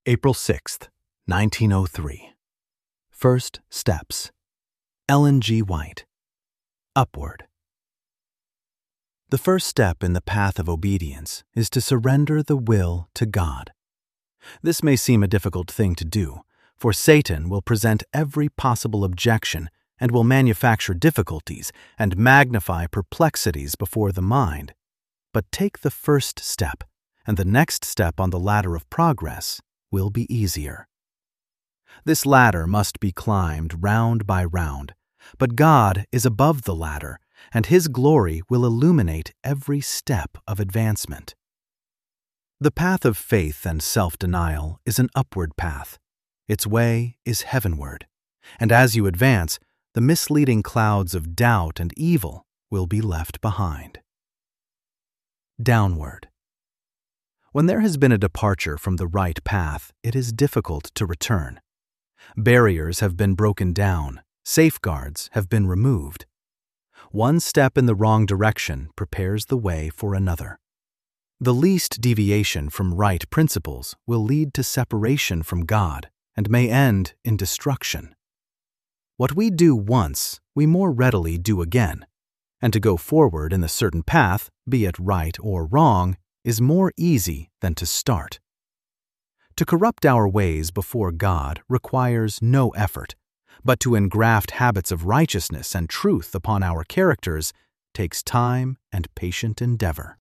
April 6th, 1903. First Steps. Ellen G. White. Upward. The first step in the path of obedience is to surrender the will to God. This may seem a difficult thing to do, for Satan will present every possible objection and will manufacture difficulties and magnify perplexities before the mind. But take the first step, and the next step on the ladder of progress will be easier. This ladder must be climbed round by round, but God is above the ladder, and His glory will illuminate every step of advancement. The path of faith and self-denial is an upward path. Its way is heavenward, and as you advance, the misleading clouds of doubt and evil will be left behind. Downward. When there has been a departure from the right path, it is difficult to return. Barriers have been broken down, safeguards have been removed. One step in the wrong direction prepares the way for another. The least deviation from right principles will lead to separation from God and may end in destruction. What we do once, we more readily do again, and to go forward in the certain path, be it right or wrong, is more easy than to start. To corrupt our ways before God requires no effort, but to engraft habits of righteousness and truth upon our characters takes time and patient endeavor.